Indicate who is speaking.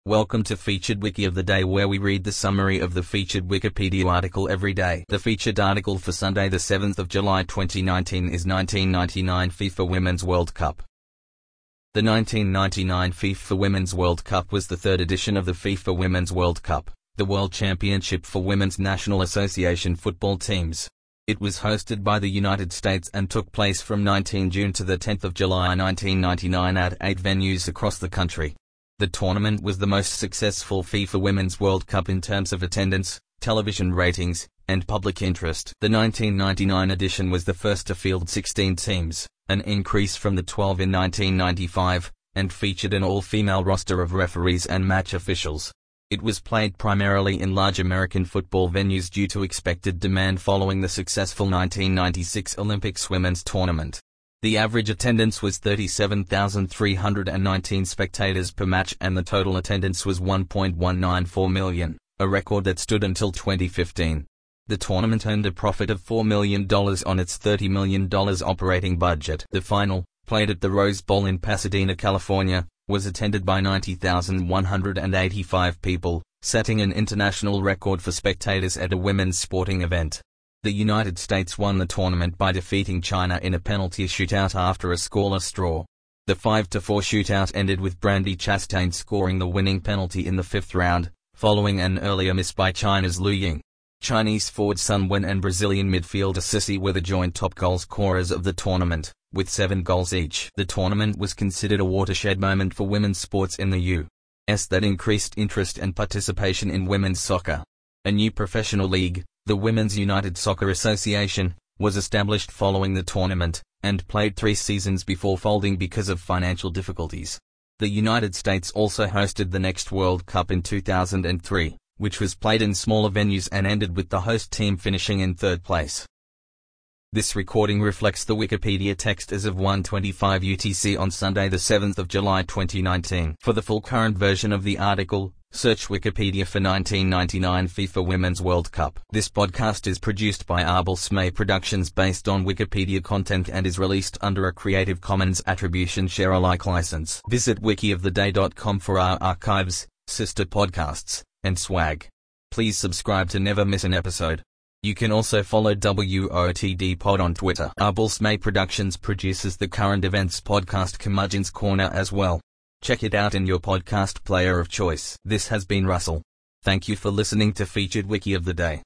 Speaker 1: Welcome to Featured Wiki of the Day, where we read the summary of the featured Wikipedia article every day. The featured article for Sunday the 7th of July 2019 is 1999 FIFA Women's World Cup. The 1999 FIFA Women's World Cup was the third edition of the FIFA Women's World Cup, the World Championship for Women's National Association football teams. It was hosted by the United States and took place from 19 June to the 10th of July 1999 at 8 venues across the country. The tournament was the most successful FIFA Women's World Cup in terms of attendance, television ratings, and public interest. The 1999 edition was the first to field 16 teams, an increase from the 12 in 1995, and featured an all-female roster of referees and match officials. It was played primarily in large American football venues due to expected demand following the successful 1996 Olympics women's tournament. The average attendance was 37,319 spectators per match, and the total attendance was 1.194 million, a record that stood until 2015. The tournament earned a profit of $4 million on its $30 million operating budget. The final, played at the Rose Bowl in Pasadena, California, was attended by 90,185 people, setting an international record for spectators at a women's sporting event. The United States won the tournament by defeating China in a penalty shootout after a scoreless draw. The 5-4 shootout ended with Brandi Chastain scoring the winning penalty in the fifth round, following an earlier miss by China's Liu Ying. Chinese forward Sun Wen and Brazilian midfielder Sissi were the joint top goal scorers of the tournament, with 7 goals each. The tournament was considered a watershed moment for women's sports in the U.S. that increased interest and participation in women's soccer. A new professional league, the Women's United Soccer Association, was established following the tournament, and played 3 seasons before folding because of financial difficulties. The United States also hosted the next World Cup in 2003, which was played in smaller venues and ended with the host team finishing in third place. This recording reflects the Wikipedia text as of 1:25 UTC on Sunday the 7th of July 2019. For the full current version of the article, search Wikipedia for 1999 FIFA Women's World Cup. This podcast is produced by Arbel Smay Productions based on Wikipedia content and is released under a Creative Commons Attribution Share Alike license. Visit wikioftheday.com for our archives, sister podcasts, and swag. Please subscribe to never miss an episode. You can also follow WOTD Pod on Twitter. Arbel Smay Productions produces the current events podcast Curmudgeon's Corner as well. Check it out in your podcast player of choice. This has been Russell. Thank you for listening to Featured Wiki of the Day.